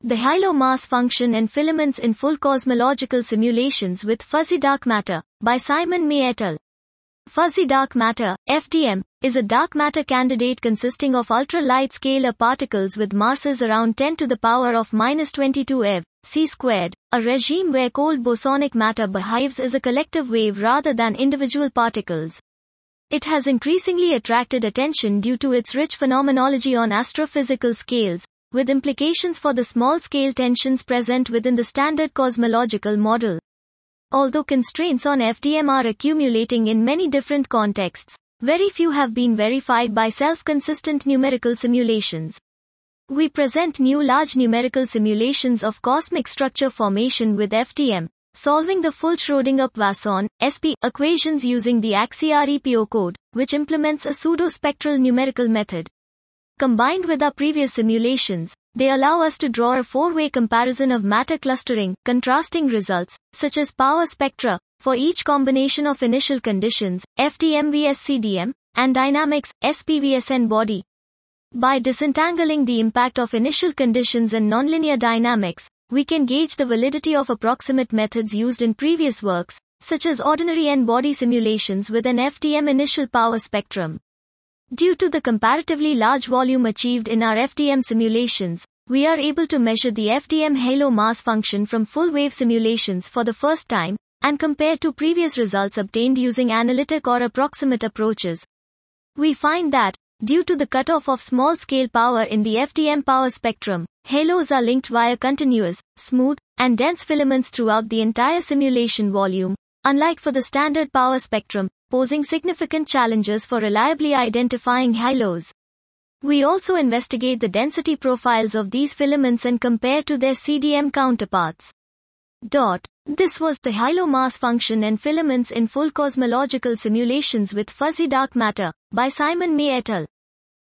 The halo mass function and filaments in full cosmological simulations with fuzzy dark matter, by Simon May et al. Fuzzy dark matter, FDM, is a dark matter candidate consisting of ultra-light scalar particles with masses around 10 to the power of minus 22 eV, c squared, a regime where cold bosonic matter behaves as a collective wave rather than individual particles. It has increasingly attracted attention due to its rich phenomenology on astrophysical scales, with implications for the small-scale tensions present within the standard cosmological model. Although constraints on FDM are accumulating in many different contexts, very few have been verified by self-consistent numerical simulations. We present new large numerical simulations of cosmic structure formation with FDM, solving the full Schrödinger-Poisson (SP) equations using the AXI-REPO code, which implements a pseudo-spectral numerical method. Combined with our previous simulations, they allow us to draw a four-way comparison of matter clustering, contrasting results, such as power spectra, for each combination of initial conditions, FDM vs CDM, and dynamics, SP vs N-body. By disentangling the impact of initial conditions and nonlinear dynamics, we can gauge the validity of approximate methods used in previous works, such as ordinary N-body simulations with an FDM initial power spectrum. Due to the comparatively large volume achieved in our FDM simulations, we are able to measure the FDM halo mass function from full-wave simulations for the first time, and compare to previous results obtained using analytic or approximate approaches. We find that, due to the cutoff of small-scale power in the FDM power spectrum, halos are linked via continuous, smooth, and dense filaments throughout the entire simulation volume, unlike for the standard power spectrum, posing significant challenges for reliably identifying halos. We also investigate the density profiles of these filaments and compare to their CDM counterparts. This was the halo mass function and filaments in full cosmological simulations with fuzzy dark matter, by Simon May et al.